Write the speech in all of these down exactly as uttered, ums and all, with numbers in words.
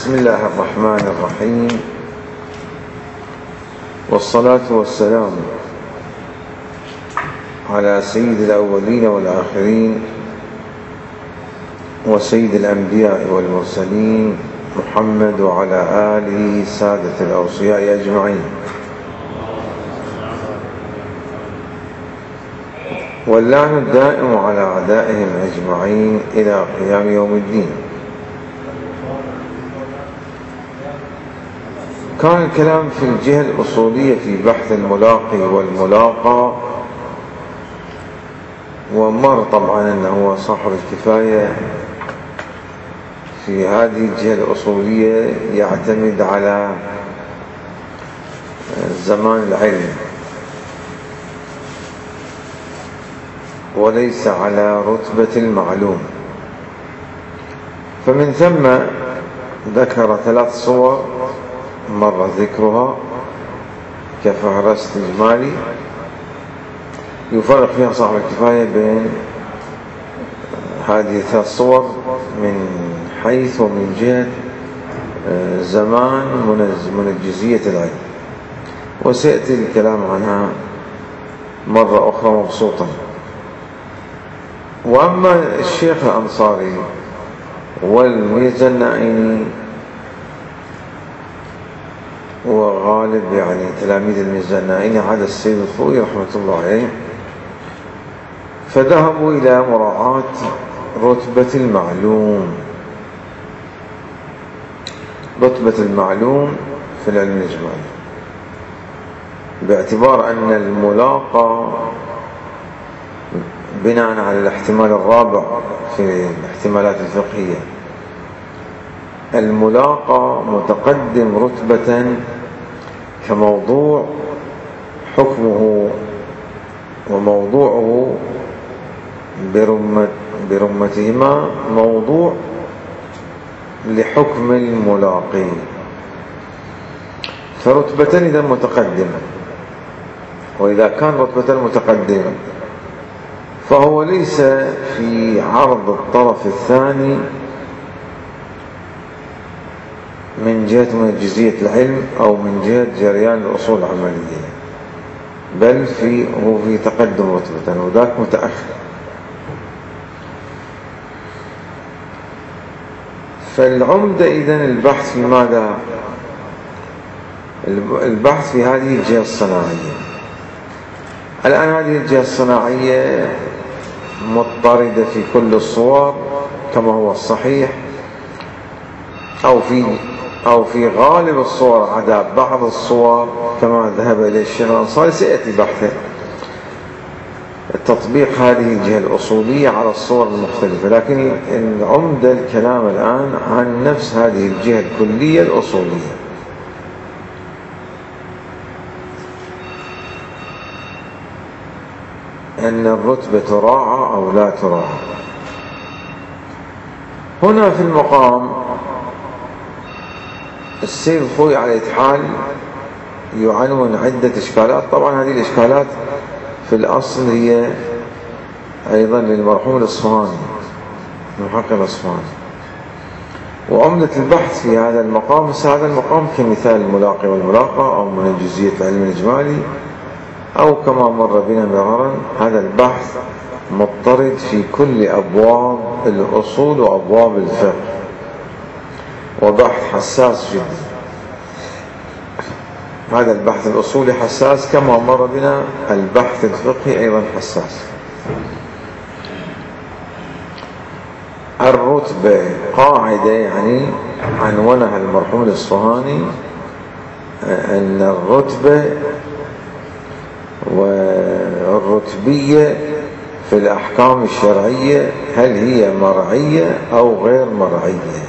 بسم الله الرحمن الرحيم، والصلاة والسلام على سيد الأولين والآخرين وسيد الأنبياء والمرسلين محمد وعلى آله سادة الأوصياء أجمعين، واللعن الدائم على أعدائهم أجمعين إلى قيام يوم الدين. كان الكلام في الجهة الأصولية في بحث الملاقي والملاقى، ومر طبعا أنه صاحب الكفاية في هذه الجهة الأصولية يعتمد على زمان العلم وليس على رتبة المعلوم، فمن ثم ذكر ثلاث صور مر ذكرها كفهرست إجمالي يفرق فيها صاحب الكفاية بين هذه الثلاث صور من حيث ومن جهة زمان منجزية العلم، وسيأتي الكلام عنها مرة أخرى مبسوطا. وأما الشيخ الأنصاري والميرزا النائني وغالب يعني تلاميذ الميرزا النائني عدا السيد الخوئي رحمة الله عليه، فذهبوا إلى مراعاة رتبة المعلوم رتبة المعلوم في العلم الإجمالي، باعتبار أن الملاقى بناء على الاحتمال الرابع في الاحتمالات الفقهية، الملاقى متقدم رتبة كموضوع حكمه وموضوعه برمة برمتهما موضوع لحكم الملاقي، فرتبتان إذا متقدمة. وإذا كان رتبتان متقدمة فهو ليس في عرض الطرف الثاني من جهة منجزية العلم أو من جهة جريان الأصول العملية، بل في هو في تقدم رتبة وذاك متأخر. فالعمدة إذن البحث في ماذا؟ البحث في هذه الجهة الصناعية. الآن هذه الجهة الصناعية مضطردة في كل الصور كما هو الصحيح، أو في أو في غالب الصور عدا بعض الصور كما ذهب إليه الشيخ الأنصاري. سيأتي بحثه تطبيق هذه الجهة الأصولية على الصور المختلفة، لكن العمدة الكلام الآن عن نفس هذه الجهة الكلية الأصولية. أن الرتبة تراعى أو لا تراعى. هنا في المقام السيد الخوئي على الإتحال يعنون عدة إشكالات. طبعا هذه الإشكالات في الأصل هي أيضا للمرحوم الإصفهاني المحقق الإصفهاني، وعمدة البحث في هذا المقام هذا المقام كمثال الملاقي والملاقى أو منجزية العلم الإجمالي، أو كما مر بنا مرارا هذا البحث مضطرد في كل أبواب الأصول وأبواب الفقه، وبحث حساس جدا. هذا البحث الأصولي حساس كما مر بنا البحث الفقهي أيضا حساس. الرتبة قاعدة يعني عنونها المرحوم الإصفهاني أن الرتبة والرتبية في الأحكام الشرعية هل هي مرعية أو غير مرعية.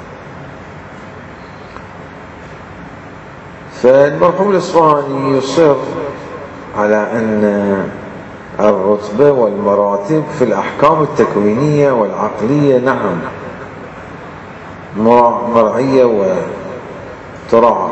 فالمرحوم الإصفهاني يصر على أن الرتبة والمراتب في الأحكام التكوينية والعقلية نعم مرعية وتراعى،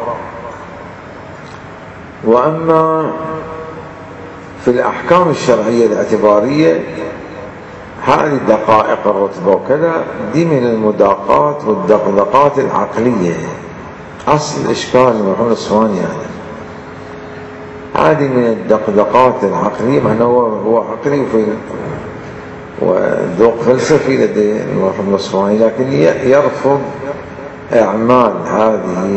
وأما في الأحكام الشرعية الاعتبارية هذه دقائق الرتبة وكذا، دي من المداقات والدقدقات العقلية. أصل إشكال المرحوم الأصفهاني يعني هذه من الدقدقات العقلية، مع أنه هو عقلي وفي وذوق فلسفي لدى المرحوم الأصفهاني، لكن يرفض إعمال هذه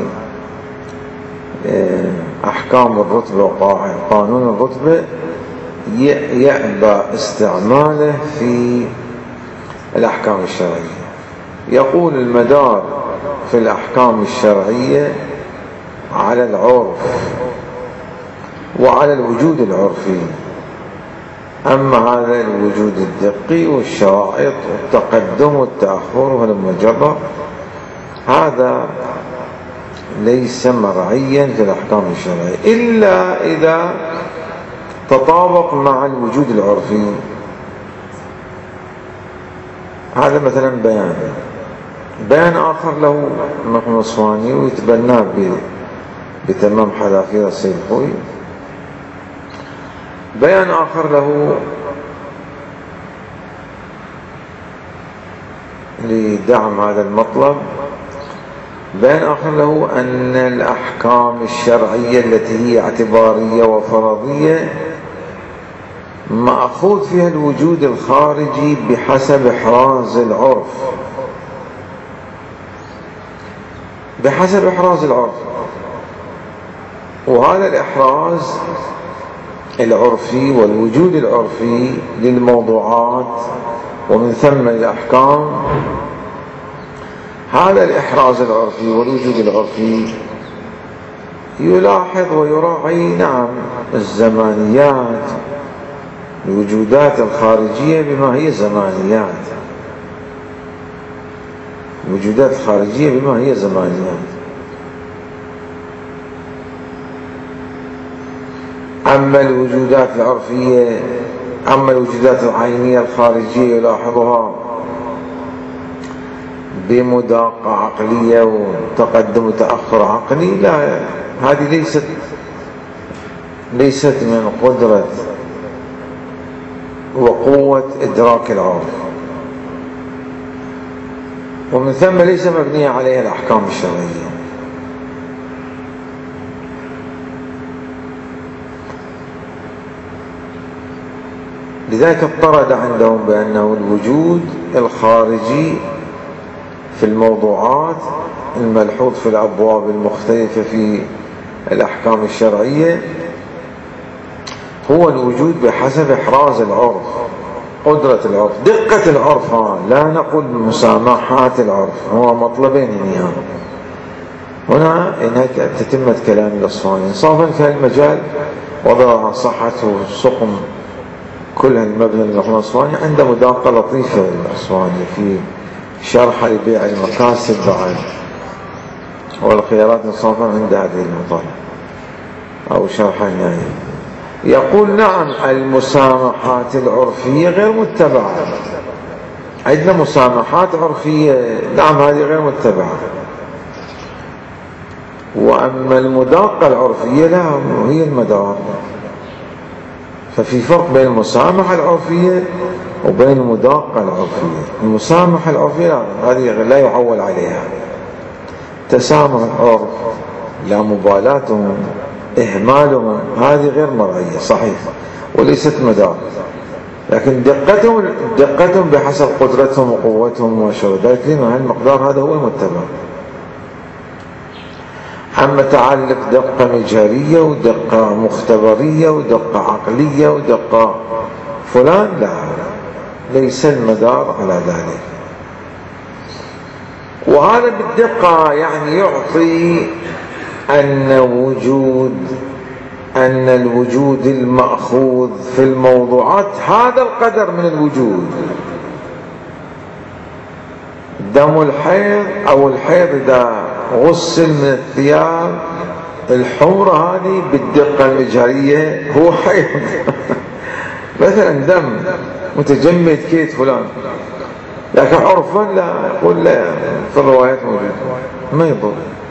أحكام الرتبة وقانون الرتبة، يأبى استعماله في الأحكام الشرعية. يقول المدار في الأحكام الشرعية على العرف وعلى الوجود العرفي، أما هذا الوجود الدقي والشرائط والتقدم والتأخر والمجرى هذا ليس مرعيا في الأحكام الشرعية إلا إذا تطابق مع الوجود العرفي. هذا مثلا بيان بيان آخر له المرحوم الأصفهاني ويتبناه بتمام حذافير السيد الخوئي. بيان آخر له لدعم هذا المطلب، بيان آخر له أن الأحكام الشرعية التي هي اعتبارية وفرضية مأخوذ فيها الوجود الخارجي بحسب إحراز العرف، بحسب إحراز العرف. وهذا الإحراز العرفي والوجود العرفي للموضوعات ومن ثم الأحكام، هذا الإحراز العرفي والوجود العرفي يلاحظ ويراعي نعم الزمانيات، الوجودات الخارجية بما هي زمانيات، الوجودات الخارجية بما هي زمانيات. أما الوجودات العرفية، أما الوجودات العينية الخارجية يلاحظها بمداقة عقلية وتقدم وتأخر عقلي، لا، هذه ليست ليست من قدرة وقوة إدراك العرف، ومن ثم ليس مبنية عليها الأحكام الشرعية. لذلك اضطرد عندهم بأنه الوجود الخارجي في الموضوعات الملحوظ في الأبواب المختلفة في الأحكام الشرعية هو الوجود بحسب إحراز العرف، قدرة العرف، دقة العرف. لا نقول بمسامحات العرف، هو مطلبين هنا. هنا هناك تتمة كلام الأصفهاني. إنصافا في المجال وضع صحته السقم كل المبنى المرحوم الأصفهاني عند مداقة لطيفة الأصفهاني في شرح لبيع المكاسب بعد والخيارات إنصافا عند هذه المطالب أو شرح النهاية. يقول نعم المسامحات العرفية غير متبعة، عندنا مسامحات عرفية نعم هذه غير متبعة، وأما المداقة العرفية لا هي المدار. ففي فرق بين المسامحة العرفية وبين المداقة العرفية. المسامحة العرفية هذه لا يعول عليها، تسامح العرف، لا مبالاتهم، إهمالهم، هذه غير مرعية صحيح وليست مدار، لكن دقتهم دقتهم بحسب قدرتهم وقوتهم وشردات لما المقدار هذا هو المتبع. أما تعلق دقة مجهرية ودقة مختبرية ودقة عقلية ودقة فلان، لا، ليس المدار على ذلك. وهذا بالدقة يعني يعطي أن وجود أن الوجود المأخوذ في الموضوعات هذا القدر من الوجود. دم الحيض أو الحيض إذا غسل من الثياب الحمرة هذه بالدقة المجهرية هو حيض مثلا دم متجمد كيت فلان، لكن عرفا لا، يقول لا في الروايات موجود ما يضر.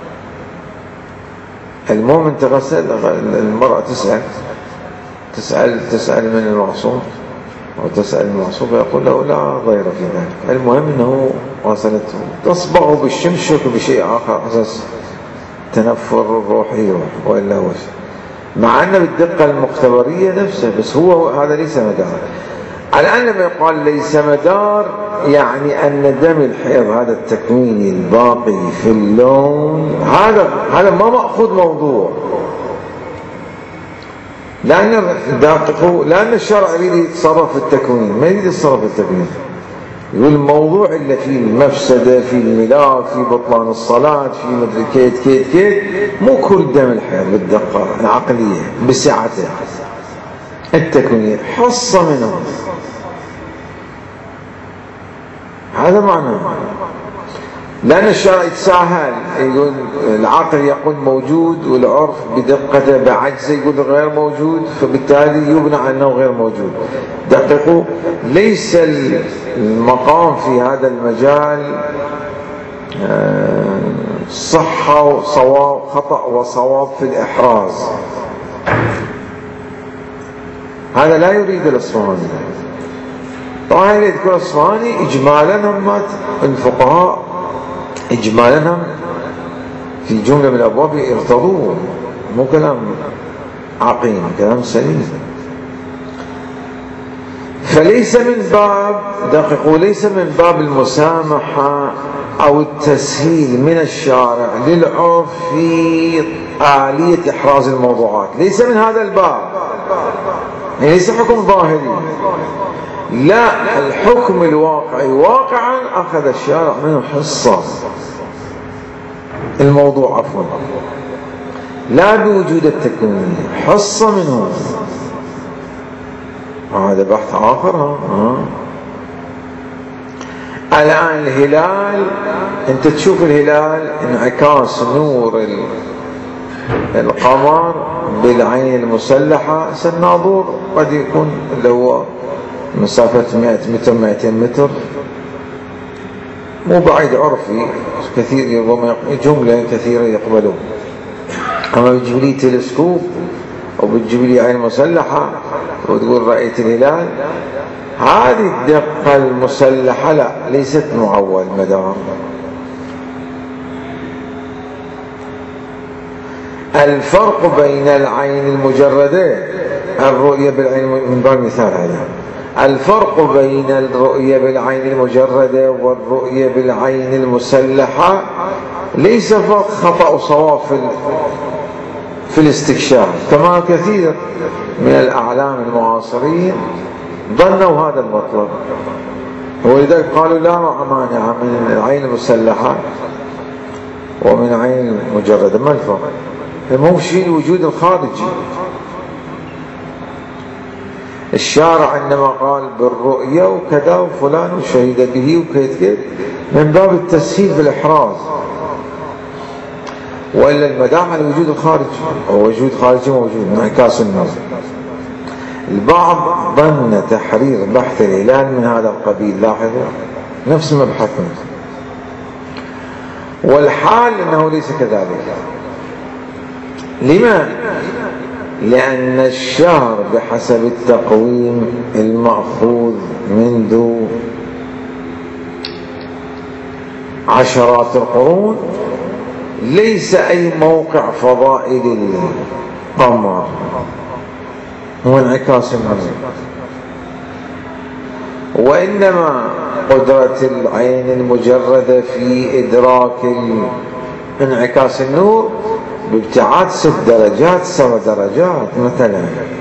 المؤمن تغسل، المرأة تسأل تسأل تسأل من المعصوم وتسأل المعصوب يقول له لا ضير في ذلك، المهم أنه وصلته. تصبغه بالشمشك بشيء آخر أساس تنفر الروح يروح وإلا هو شيء، مع أن بالدقة المختبرية نفسه، بس هو هذا ليس مدار. الآن لما يقال ليس مدار يعني أن دم الحيض هذا التكوين الباقي في اللون هذا هذا ما مأخوذ موضوع، لأن دققوا لأن الشرع يريد يتصرف في التكوين، ما يريد يتصرف في التكوين. يقول الموضوع اللي فيه المفسدة، في الملاك، في بطلان الصلاة، في مدري كيت كيت كيت، مو كل دم الحيض بالدقة العقلية بسعته، التكوين حصة منه، هذا معناه. لأن الشرع يتساهل، يقول العقل يقول موجود والعرف بدقته بعجزه يقول غير موجود، فبالتالي يبنى عنه غير موجود. دققوا، ليس المقام في هذا المجال صحة وصواب، خطأ وصواب في الإحراز، هذا لا يريد الأصفهاني. طبعا يريد يكون الأصفهاني إجمالا هم الفقهاء إجمالا هم في جملة من الأبواب يرتضوه، مو كلام عقيم، كلام سليم. فليس من باب، دققوا، ليس من باب المسامحة أو التسهيل من الشارع للعرف في آلية إحراز الموضوعات، ليس من هذا الباب، يعني ليس حكم ظاهري، لا، الحكم الواقعي واقعا أخذ الشارع منه حصة الموضوع، عفوا، لا بوجود التكوين، حصة منه. هذا بحث آخر. ها الآن الهلال، أنت تشوف الهلال انعكاس نور القمر بالعين المسلحة، الناظور قد يكون اللي هو مسافة مئة متر مئتين متر، مو بعيد عرفي، كثير ربما جملة كثيرة يقبلون. أما بتجيب لي تلسكوب أو بتجيب لي عين مسلحة وتقول رأيت الهلال، هذه الدقة المسلحة لا، ليست معول مدار. الفرق بين العين المجردة، الرؤية بالعين من باب مثال هذا، الفرق بين الرؤية بالعين المجردة والرؤية بالعين المسلحة ليس فرق خطأ وصواب في في الاستكشاف، كما كثير من الأعلام المعاصرين ظنوا هذا المطلب، ولذلك قالوا لا مانع من العين المسلحة ومن العين المجردة. ما الفرق؟ مو شيء الوجود الخارجي. الشارع عندما قال بالرؤية وكذا وفلان وشهد به وكذا كذا من باب التسهيل في الإحراز، وإلا المدار على الوجود الخارجي، ووجود خارجي موجود انعكاس النور. البعض ظن تحرير بحث الهلال من هذا القبيل، لاحظوا نفس مبحثنا، والحال أنه ليس كذلك. لما؟ لأن الشهر بحسب التقويم المأخوذ منذ عشرات القرون ليس أي موقع فضائي للقمر، هو انعكاس النور، وإنما قدرة العين المجردة في إدراك انعكاس النور بابتعاد ست درجات سبع درجات مثلا،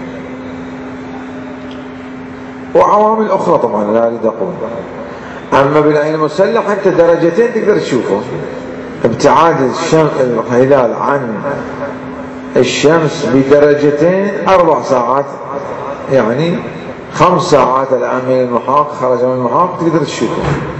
وعوامل أخرى طبعا لا أريد أقول. أما بالعين المسلحة أنت درجتين تقدر تشوفه، ابتعاد الشمس الهلال عن الشمس بدرجتين أربع ساعات، يعني خمس ساعات الآن من المحاق، خرج من المحاق تقدر تشوفه.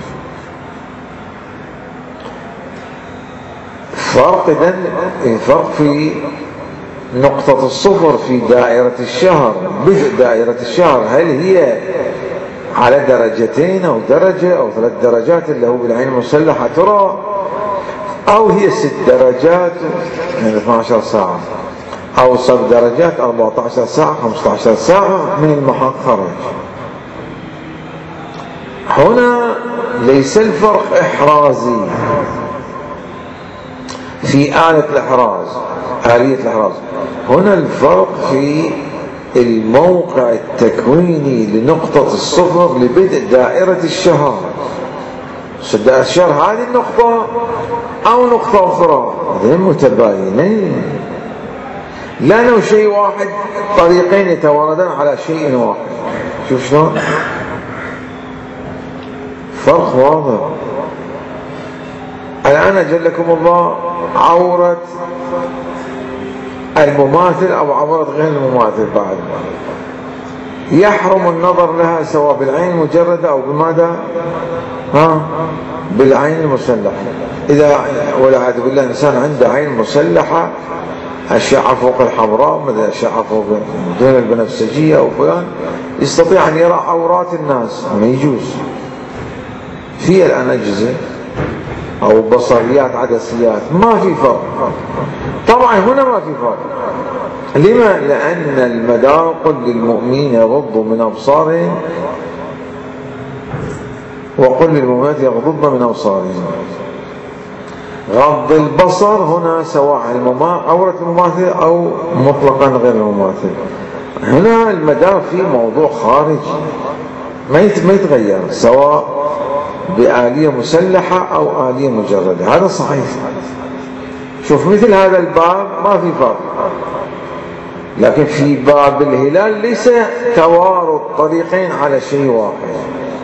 فرق إذن فرق في نقطة الصفر في دائرة الشهر، بدء دائرة الشهر، هل هي على درجتين أو درجة أو ثلاث درجات اللي هو بالعين المسلحة ترى، أو هي ست درجات من اثنتي عشرة ساعة، أو سبع درجات أربعة عشر ساعة خمسة عشر ساعة من المحاق خرج. هنا ليس الفرق إحرازي في آلة الإحراز، آلية الإحراز، هنا الفرق في الموقع التكويني لنقطة الصفر لبدء دائرة الشهر. دائرة الشهر هذه النقطة أو نقطة أخرى، هذين متباينين، لأنه شيء واحد، طريقين يتواردان على شيء واحد. شوف شلون فرق واضح. الآن أجلكم الله عورة المماثل أو عورة غير المماثل بعد يحرم النظر لها سواء بالعين المجردة أو بماذا؟ ها؟ بالعين المسلحة. إذا والعياذ بالله إنسان عنده عين مسلحة، أشعة فوق الحمراء، مثل أشعة فوق دون البنفسجية أو فلان، يستطيع أن يرى عورات الناس، ما يجوز. في الآن أجهزة أو بصريات عدسيات، ما في فرق. طبعا هنا ما في فرق. لما؟ لأن المدار قل للمؤمنين يغضوا من أبصارهم وقل للمؤمنات يغضضن من أبصارهم. غض البصر هنا سواء عورة المماثل أو مطلقا غير المماثل. هنا المدار في موضوع خارجي ما يتغير سواء بآلية مسلحة أو آلية مجردة، هذا صحيح. شوف مثل هذا الباب ما في فرق، لكن في باب الهلال ليس توارد طريقين على شيء واحد،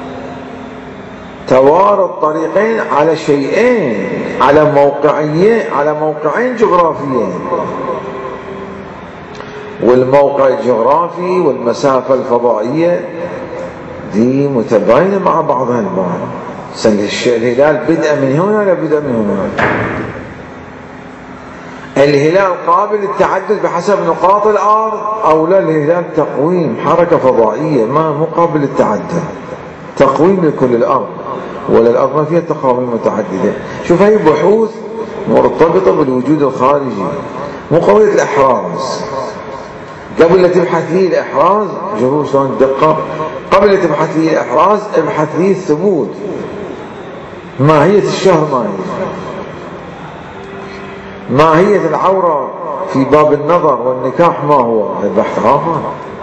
توارد طريقين على شيئين، على موقعين، على موقعين جغرافيين، والموقع الجغرافي والمسافة الفضائية دي متباينة مع بعضها البعض. الهلال بدأ من هنا ولا بدأ من هنا؟ الهلال قابل للتعدد بحسب نقاط الأرض أو لا؟ الهلال تقويم حركة فضائية، ما مو قابل للتعدد، تقويم لكل الأرض، ولا الأرض ما فيها تقاويم متعددة. شوف هاي بحوث مرتبطة بالوجود الخارجي، مو قضية الإحراز. قبل لا تبحث لي الإحراز، شوفوا شلون الدقة، قبل لا تبحث لي الإحراز ابحث لي الثبوت، ماهية الشهر، ما هي ماهية العورة في باب النظر والنكاح، ما هو؟ هذا بحث آخر.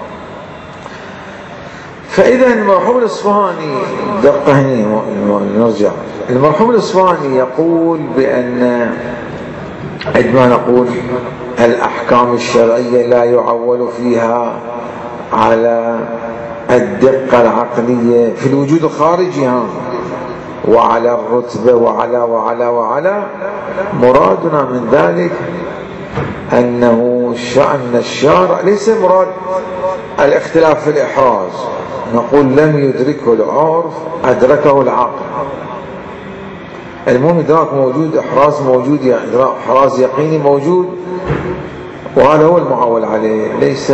فإذا المرحوم الإصفهاني، دقة هنا نرجع، المرحوم الإصفهاني يقول بأن عندما نقول الأحكام الشرعية لا يعول فيها على الدقة العقلية في الوجود الخارجي ها، وعلى الرتبة وعلى وعلى وعلى، مرادنا من ذلك أنه شأن الشارع ليس مراد الاختلاف في الإحراز، نقول لم يدركه العرف أدركه العقل. المهم إدراك موجود، إحراز موجود، إدراك إحراز يقيني موجود، وهذا هو المعول عليه. ليس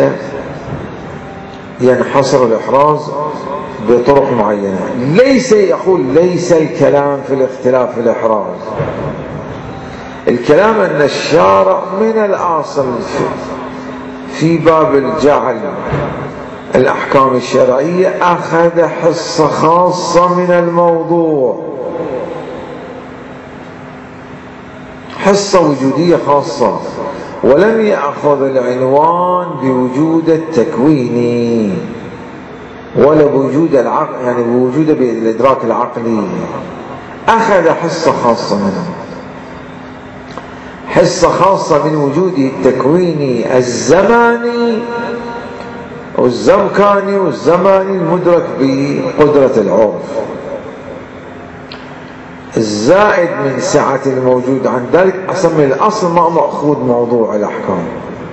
ينحصر الإحراز بطرق معينة. ليس يقول ليس الكلام في الاختلاف في الإحراز، الكلام أن الشارع من الأصل في باب الجعل الأحكام الشرعية أخذ حصة خاصة من الموضوع، حصة وجودية خاصة، ولم يأخذ العنوان بوجود التكويني ولا بوجود العقل، يعني بوجود بالإدراك العقلي، أخذ حصة خاصة منه، حصة خاصة من وجوده التكويني الزماني والزمكاني والزماني المدرك بقدرة العرف، الزائد من سعة الموجود عن ذلك. أسمي الأصل ما مأخوذ موضوع الأحكام.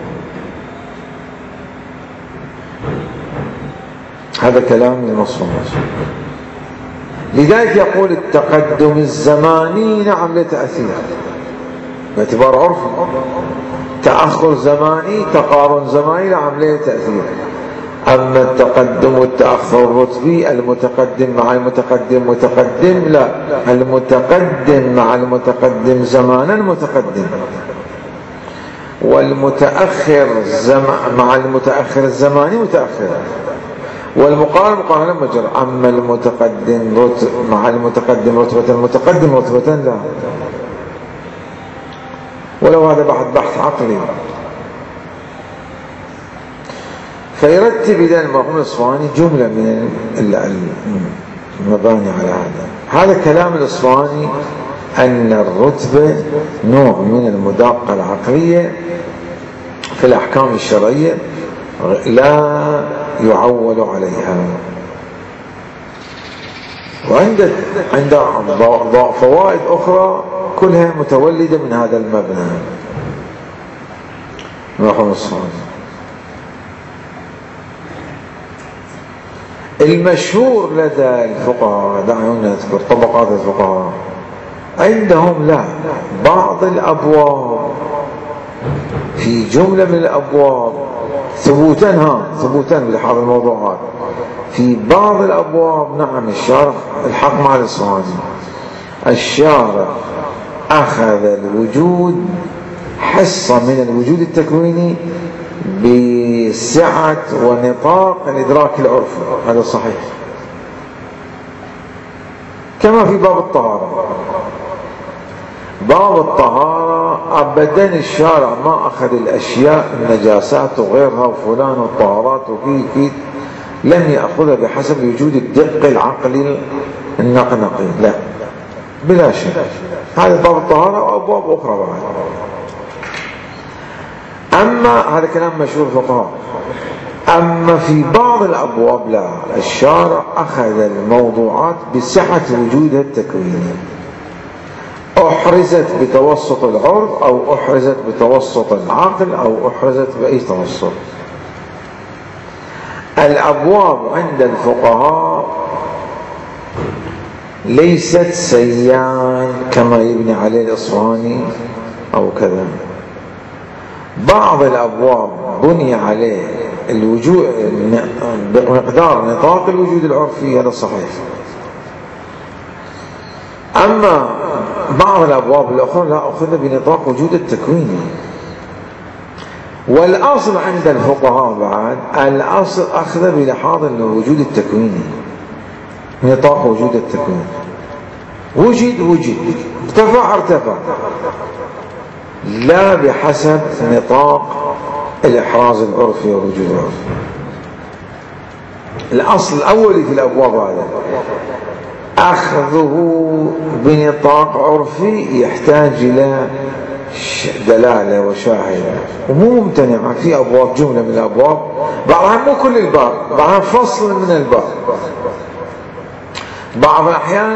هذا كلام المصنف. لذلك يقول التقدم الزماني نعم له تأثير باعتبار عرفي، تأخر زماني تقارن زماني نعم له تأثير. أما التقدم والتأخر الرتبي، المتقدم مع المتقدم متقدم، لا، المتقدم مع المتقدم زمانا متقدم، والمتأخر زم... مع المتأخر الزماني متأخر. والمقارن مقارنة مجرد. أما المتقدم رتب مع المتقدم رتبة المتقدم رتبة لا، ولو هذا بعد بحث عقلي. فيرتب إذا المرحوم الإصفهاني جملة من المباني على هذا. هذا كلام الإصفهاني أن الرتبة نوع من المداقة العقلية في الأحكام الشرعية لا يعول عليها، وعند عند فوائد أخرى كلها متولدة من هذا المبنى المرحوم الإصفهاني. المشهور لدى الفقهاء، دعونا نذكر طبقات الفقهاء، عندهم لا بعض الأبواب في جملة من الأبواب ثبوتا ها ثبوتا لهذه الموضوعات، في بعض الأبواب نعم الشارع الحق مع الإصفهاني، الشارع أخذ الوجود حصة من الوجود التكويني بسعة ونطاق الإدراك العرفي. هذا صحيح، كما في باب الطهارة. باب الطهارة أبدا الشارع ما أخذ الأشياء النجاسات وغيرها وفلان والطهارات وكي كي لم يأخذها بحسب وجود الدق العقلي النقنقي، لا بلا شك. هذا باب الطهارة وأبواب أخرى بعد. أما هذا كلام مشهور فقهاء. أما في بعض الأبواب لا، الشارع أخذ الموضوعات بصحة وجودها التكويني، أحرزت بتوسط العرف أو أحرزت بتوسط العقل أو أحرزت بأي توسط. الأبواب عند الفقهاء ليست سيان كما يبني عليه الإصفهاني أو كذا. بعض الأبواب بني عليه الوجود بمقدار نطاق الوجود العرفي، هذا صحيح. أما بعض الأبواب الأخرى لا أخذ بنطاق وجود التكويني. والأصل عند الفقهاء بعد الأصل أخذ بلحاظ الوجود التكويني، نطاق وجود التكوين، وجد وجد ارتفع ارتفع، لا بحسب نطاق الإحراز العرفي والوجود العرفي. الأصل الأولي في الأبواب هذا أخذه بنطاق عرفي يحتاج إلى دلالة وشاهدة، ومو ممتنع. في أبواب جملة من الأبواب بعضها مو كل الباب، بعضها فصل من الباب، بعض الأحيان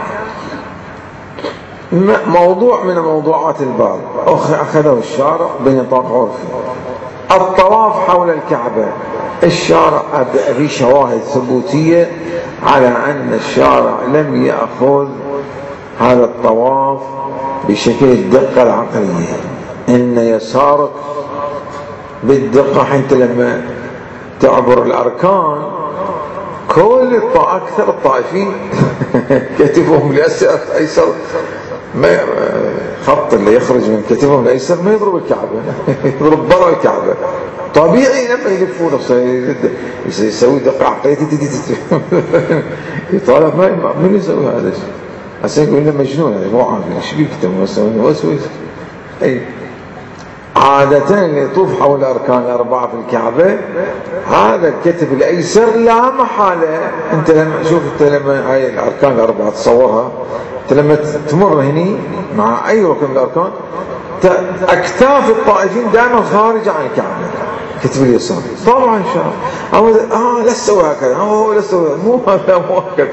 موضوع من موضوعات الباب أخذه الشارع بنطاق عرفي. الطواف حول الكعبة، الشارع أبي شواهد ثبوتية على أن الشارع لم يأخذ هذا الطواف بشكل الدقة العقلية، إن يسارك بالدقة. حتى لما تعبر الأركان كل أكثر الطائفين كتفهم اليسار أيسر، ما خط اللي يخرج من كتفهم الأيسر ما يضرب الكعبة، يضرب برا الكعبة. طبيعي لما يلفون يسوي دقة عقلية يطالب ما من يسوي هذا الشيء. هسه يقول لنا مجنون، يعني مو عارف ايش بيك انت مسوي وسوي. اي عادة اللي يطوف حول الاركان الاربعه في الكعبه هذا الكتف الايسر لا محاله. انت لما شوف انت لما هاي الاركان الاربعه تصورها، انت لما تمر هني مع اي ركن من الاركان اكتاف الطائفين دائما خارجه عن الكعبه، الكتف اليسار طبعا شاء او اه لا تسوي هكذا، هو لا تسوي مو هذا مو هكذا.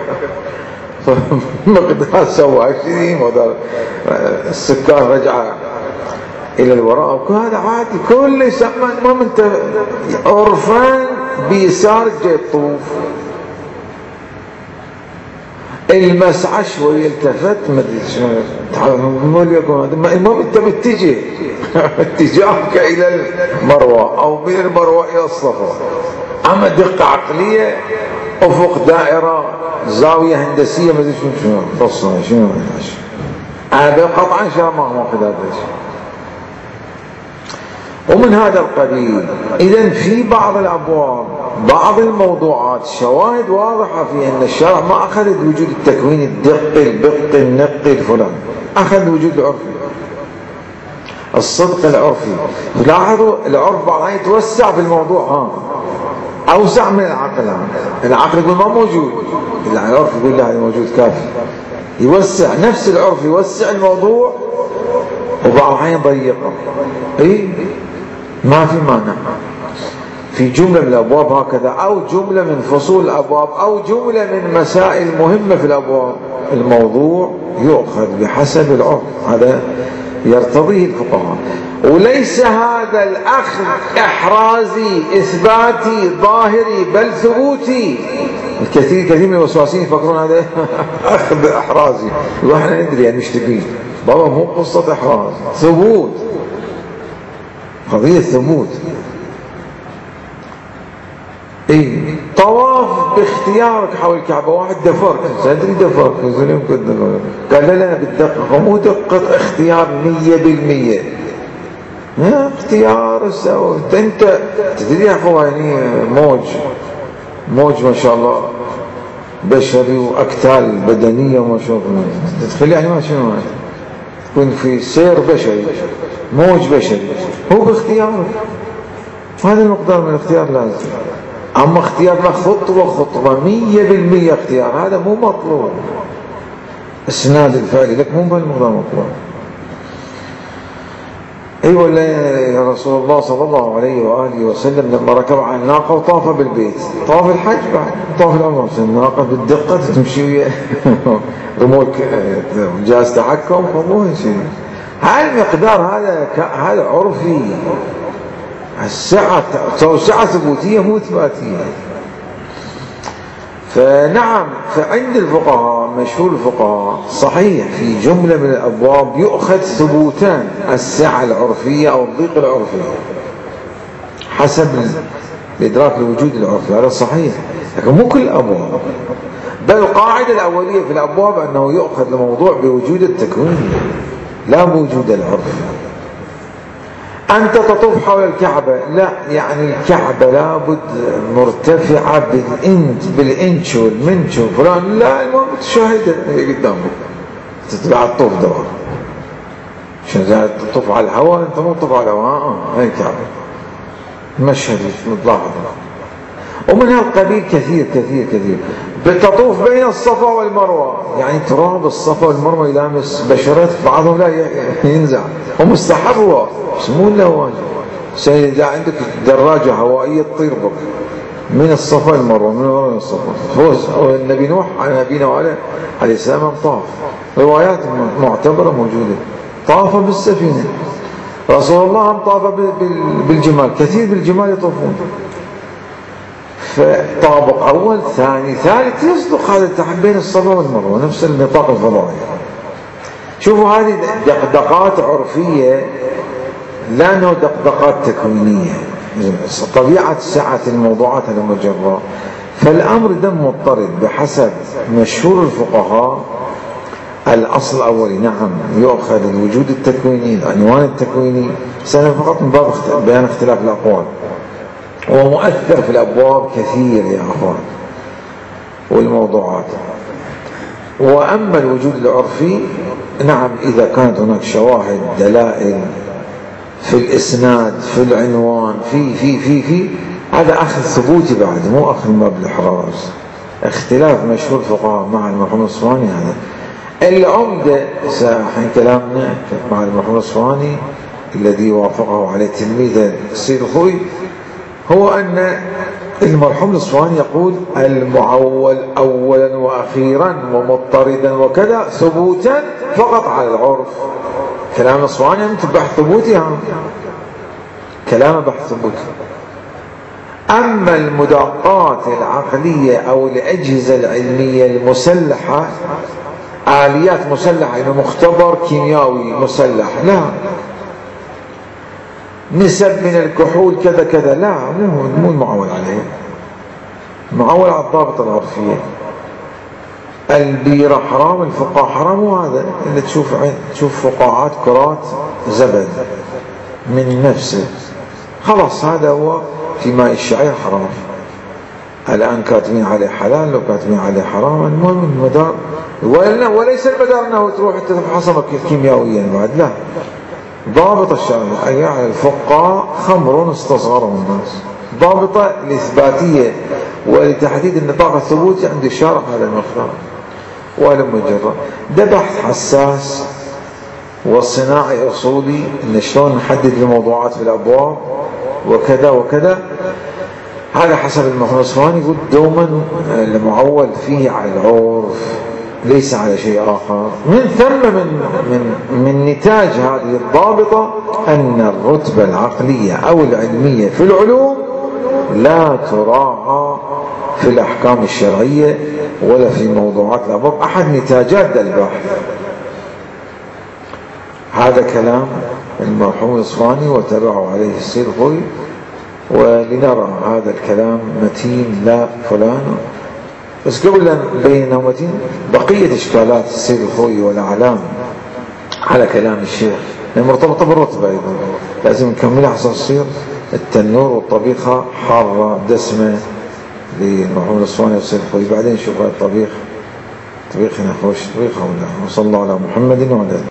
مقدار سوى عشرين وهذا السكان رجع الى الوراء وهذا عادي. كل يسمى المهم انت عرفان بيسارك جاي الطوف، المسعى شوي التفت ما ادري شنو المهم انت بتجي اتجاهك الى المروه او من المروه الى الصفا. اما دقه عقليه افق دائره زاويه هندسيه ما ادري شنو شنو فصلنا شنو هذا قطعا شاء ما هو كذا. ومن هذا القبيل. إذن في بعض الأبواب بعض الموضوعات شواهد واضحة في أن الشرع ما أخذ بوجود التكوين الدقي البقي النقي الفلان، أخذ بوجود العرفي الصدق العرفي. لاحظوا العرف بعضها يتوسع في الموضوع، ها أوسع من العقل. ها. العقل يقول ما موجود، العرف يقول لا هذا موجود كافي، يوسع نفس العرف يوسع الموضوع وبعضها يضيقه. إيه ما في مانع في جملة من الأبواب هكذا، أو جملة من فصول الأبواب، أو جملة من مسائل مهمة في الأبواب، الموضوع يؤخذ بحسب العرف، هذا يرتضيه الفقهاء. وليس هذا الأخذ إحرازي إثباتي ظاهري بل ثبوتي. الكثير كثير من الوسواسين يفكرون هذا أخذ إحرازي، وإحنا ندري يعني ايش تبين بابا، مو قصة إحراز، ثبوت، قضية ثبوت. إيه طواف باختيارك حول الكعبة، واحد دفرك تدري دفرك قال لا لا بالدقة، مو دقة اختيار مية بالمية، اختيار السوء. انت تدري يا اخوة يعني موج موج ما شاء الله بشري واكتال بدنية وما شاء الله، تدخل يعني ما شنو تكون في سير بشري موج بشري، هو باختيارك، هذا المقدار من الاختيار لازم. أما اختيارنا خطوة خطوة مية بالمية اختيار، هذا مو مطلوب. اسناد الفعل لك مو بهالمقدار مطلوب. أيوة يا رسول الله صلى الله عليه وآله وسلم لما ركب على الناقة وطاف بالبيت، طاف الحج بعد طاف العمرة، الناقة بالدقة تمشي ويا رمولك جهاز تحكم، فمو شيء. هالمقدار هذا هذا عرفي، السعة توسعة ثبوتية مو إثباتية. فنعم فعند الفقهاء مشهور الفقهاء صحيح في جملة من الأبواب يؤخذ ثبوتان، السعة العرفية أو الضيق العرفي حسب الإدراك لوجود العرفي، هذا صحيح، لكن مو كل الأبواب. بل القاعدة الأولية في الأبواب أنه يؤخذ الموضوع بوجود التكوين لا بوجود العرف. أنت تطوف حول الكعبة، لا يعني الكعبة لابد مرتفعة بالإنت بالإنش والمنش وفلان، لا المهم تشاهد قدامك تتبع الطوف دور، عشان تطوف على الهواء أنت مو تطوف على الهواء، اه هاي الكعبة المشهد متلاحظ. ومن هالقبيل كثير كثير كثير. بتطوف بين الصفا والمروة، يعني تراب الصفا والمروة يلامس بشرة بعضهم لا ينزع، ومستحب هو بس مو له واجب. إذا عندك دراجة هوائية تطير بك من الصفا والمروة، من وراء الصفا. فوز النبي نوح على نبينا وعلى عليه السلام طاف، روايات معتبرة موجودة، طاف بالسفينة. رسول الله طاف بالجمال، كثير بالجمال يطوفون. فطابق أول ثاني ثالث يصدق هذا التحب بين الصفا والمروة نفس النطاق الفضائي. شوفوا هذه دقدقات عرفية لأنه دقدقات تكوينية، طبيعة سعة الموضوعات المجرة. فالأمر دم مضطرد بحسب مشهور الفقهاء. الأصل الأولي نعم يؤخذ الوجود التكويني العنوان التكويني، سنة فقط من باب بيان اختلاف الأقوال، ومؤثر في الأبواب كثير يا أخوان والموضوعات. وأما الوجود العرفي نعم إذا كانت هناك شواهد دلائل في الإسناد في العنوان في في في في هذا أخذ ثبوتي بعد، مو أخذ ما بالإحراز. اختلاف مشهور الفقهاء مع المرحوم الصفواني. هذا العمدة حين كلامنا مع المرحوم الصفواني الذي وافقه عليه تلميذه السيد الخوي، هو أن المرحوم الصفواني يقول المعول أولا وأخيرا ومضطردا وكذا ثبوتا فقط على العرف. كلام الصفواني أنت بحث ثبوتي، هم كلام بحث ثبوتي. أما المداقات العقلية أو الأجهزة العلمية المسلحة، آليات مسلحة يعني مختبر كيميائي مسلح، لا نسب من الكحول كذا كذا، لا مو مو المعول عليه، معول على الضابط العرفية. البيرة حرام، الفقاعة حرام، وهذا اللي تشوف تشوف فقاعات كرات زبد من نفسه خلاص هذا هو فيما الشعير حرام. الآن كاتبين عليه حلال، لو كاتبين عليه حرام، المهم المدار، وليس المدار أنه تروح تفحصها كيميائيا بعد، لا، ضابط الشرع أي على الفقهاء خمر استصغره الناس، ضابطة الإثباتية ولتحديد النطاق الثبوتي عند الشارع هذا المقدار، ولا مجرد ده بحث حساس والصناعي أصولي، إن شلون نحدد الموضوعات في الأبواب وكذا وكذا. هذا حسب المفهوم الصفواني، يقول دوما المعول فيه على العرف ليس على شيء آخر. من ثم من من من نتاج هذه الضابطة أن الرتبة العقلية أو العلمية في العلوم لا تراعى في الأحكام الشرعية ولا في موضوعات الأبواب. أحد نتاجات البحث هذا كلام المرحوم الصفواني وتبعه عليه السيد الخوئي، ولنرى هذا الكلام متين لا فلان. بس قبل أن نبين متين، بقية إشكالات السيد الخوئي والأعلام على كلام الشيخ مرتبطة بالرتبة أيضا، لازم نكملها حسن تصير التنور والطبيخة حارة دسمة للمرحوم الصفواني والسيد الخوئي. بعدين نشوف الطبيخ طبيخنا خوش طبيخة ولا. وصلى الله على محمد وعلى